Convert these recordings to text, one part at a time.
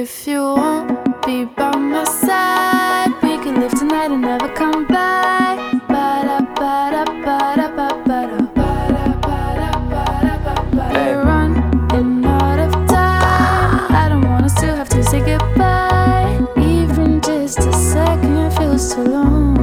If you won't be by my side, we can live tonight and never come back. We're running out of time. I don't want us to have to say goodbye. Even just a second, it feels too long.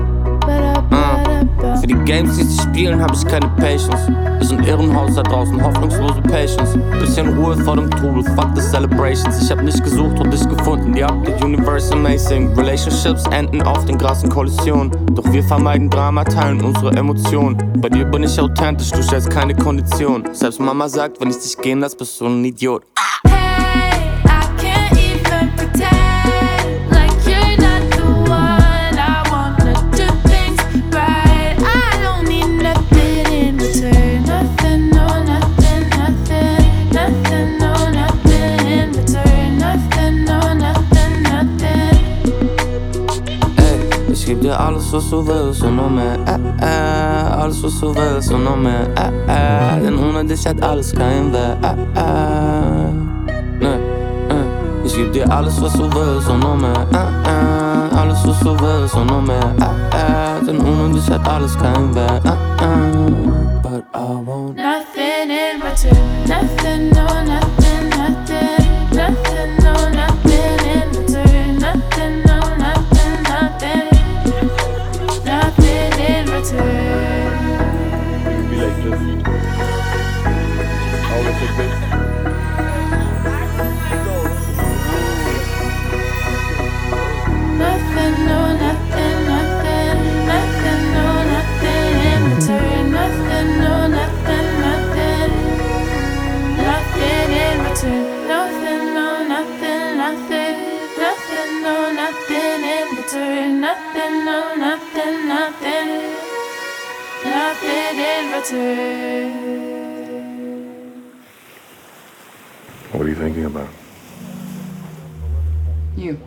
Für die Games, die sie spielen, hab ich keine Patience. Ist ein Irrenhaus da draußen, hoffnungslose Patience. Bisschen Ruhe vor dem Trubel, fuck the celebrations. Ich hab nicht gesucht und dich gefunden, ja, the universe amazing. Relationships enden oft in krassen Kollisionen. Doch wir vermeiden Drama, teilen unsere Emotionen. Bei dir bin ich authentisch, du stellst keine Kondition. Selbst Mama sagt, wenn ich dich gehen lass, bist du ein Idiot. Ich geb dir alles, was du willst und noch mehr, alles, was du willst und noch mehr, denn ohne dich hat alles keinen Wert, Ich geb dir alles, was du willst und noch mehr, alles, was du willst und noch mehr, denn ohne dich hat alles keinen Wert, but I want nothing in return, nothing, no, nothing, nothing, nothing, no, nothing in return, nothing, no, nothing, nothing. Nothing in return. You can be like this. Always like this. Nothing, no, nothing, nothing, nothing, no, nothing in return. Nothing, no, nothing, nothing, nothing in return. Nothing, no, nothing, nothing, nothing, no, nothing in return. Nothing, no, nothing, nothing, nothing in return. What are you thinking about? You.